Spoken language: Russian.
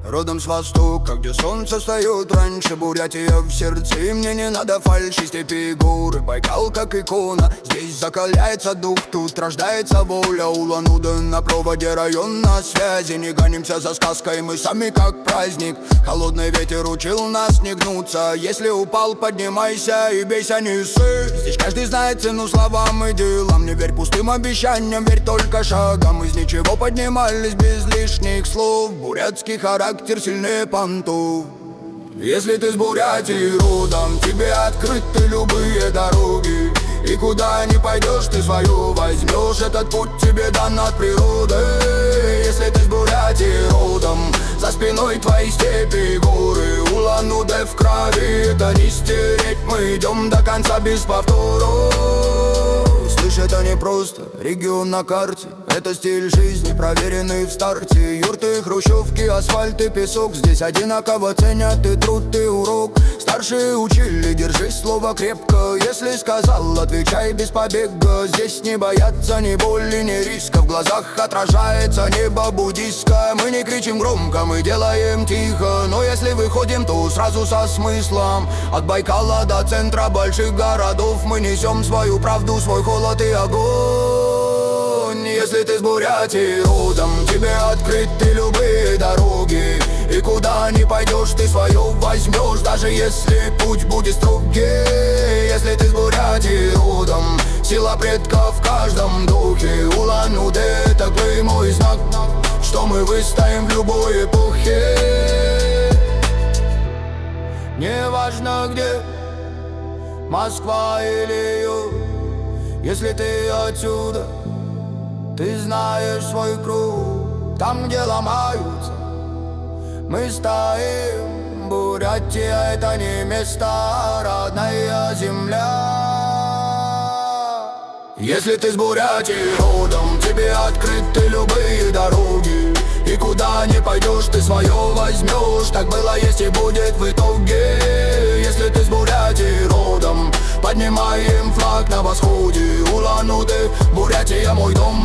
Родом с востока, где солнце встает раньше. Бурятия в сердце, и мне не надо фальши, степи и горы. Байкал как икона, здесь закаляется дух, тут рождается воля. Улан-Удэ на проводе, район на связи. Не гонимся за сказкой, мы сами как праздник. Холодный ветер учил нас не гнуться. Если упал, поднимайся и бейся, не ссы. Здесь каждый знает цену словам и делам. Не верь пустым обещаниям, верь только шагам. Из ничего поднимались без лишних слов. Бурятский характер сильнее понтов. Если ты с Бурятии родом, тебе открыты любые дороги. И куда ни пойдешь, ты свою возьмешь. Этот путь тебе дан от природы. Если ты с Бурятии родом, за спиной твои степи и горы. Улан-Удэ в крови, это не стереть. Мы идем до конца без повторов. Слышь, это не просто регион на карте. Это стиль жизни, проверенный в старте. Юрты, хрущевки, асфальт и песок. Здесь одинаково ценят и труд, и урок. Старшие учили, держись слово крепко. Если сказал, отвечай без побега. Здесь не боятся ни боли, ни риска. В глазах отражается небо буддийское. Мы не кричим громко, мы делаем тихо. Но если выходим, то сразу со смыслом. От Байкала до центра больших городов мы несем свою правду, свой холод и огонь. Если ты с Бурятии родом, тебе открыты любые дороги. И куда ни пойдешь, ты свое возьмешь, даже если путь будет строгий. Если ты с Бурятии родом, сила предков в каждом духе. Улан-Удэ — это клеймо и знак, что мы выстоим в любой эпохе. Неважно где, Москва или юг, если ты отсюда, ты знаешь свой круг. Там, где ломаются, мы стоим. Бурятия — это не место, а родная земля. Если ты с Бурятии родом, тебе открыты любые дороги. И куда ни пойдешь, ты свое возьмешь. Так было, есть и будет в итоге. Если ты с Бурятии родом, поднимаем флаг на восходе. Улан-Удэ, Бурятия мой дом.